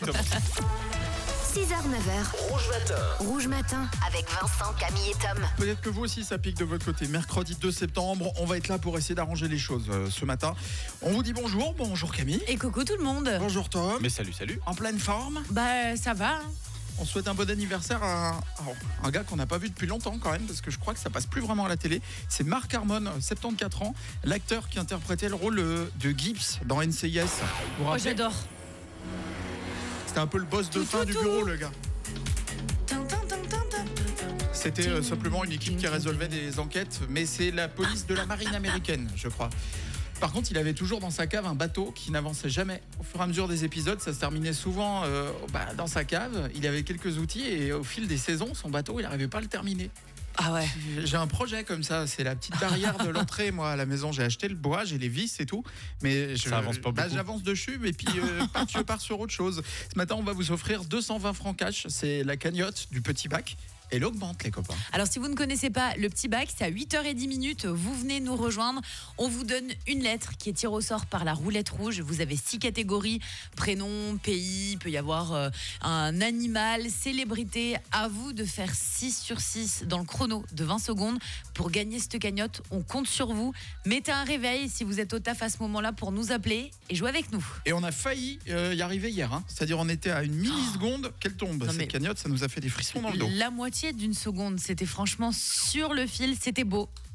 6h-9h, Rouge Matin. Rouge Matin, avec Vincent, Camille et Tom. Peut-être que vous aussi ça pique de votre côté. Mercredi 2 septembre, on va être là pour essayer d'arranger les choses ce matin. On vous dit bonjour Camille. Et coucou tout le monde. Bonjour Tom. Mais salut. En pleine forme. Bah ça va. On souhaite un bon anniversaire à un gars qu'on n'a pas vu depuis longtemps quand même, parce que je crois que ça passe plus vraiment à la télé. C'est Mark Harmon, 74 ans, l'acteur qui interprétait le rôle de Gibbs dans NCIS. Vous vous Oh, rappelez ? j'adore. C'était un peu le boss de fin du bureau, le gars. C'était simplement une équipe qui résolvait des enquêtes, mais c'est la police de la marine américaine, je crois. Par contre, il avait toujours dans sa cave un bateau qui n'avançait jamais. Au fur et à mesure des épisodes, ça se terminait souvent dans sa cave. Il avait quelques outils et au fil des saisons, son bateau, il n'arrivait pas à le terminer. Ah ouais. J'ai un projet comme ça, c'est la petite barrière de l'entrée. Moi, à la maison, j'ai acheté le bois, j'ai les vis et tout, mais Ça avance pas beaucoup. j'avance dessus, et puis je pars sur autre chose. Ce matin, on va vous offrir 220 francs cash. C'est la cagnotte du petit bac. Elle augmente, les copains. Alors si vous ne connaissez pas le petit bac, c'est à 8h10, vous venez nous rejoindre. On vous donne une lettre qui est tirée au sort par la roulette rouge. Vous avez 6 catégories, prénom, pays, il peut y avoir un animal, célébrité. À vous de faire 6 sur 6 dans le chrono de 20 secondes pour gagner cette cagnotte. On compte sur vous. Mettez un réveil si vous êtes au taf à ce moment-là pour nous appeler et jouer avec nous. Et on a failli y arriver hier. C'est-à-dire, on était à une milliseconde qu'elle tombe. Non, mais- Cette cagnotte, ça nous a fait des frissons dans le dos. La moitié d'une seconde, c'était franchement sur le fil, c'était beau.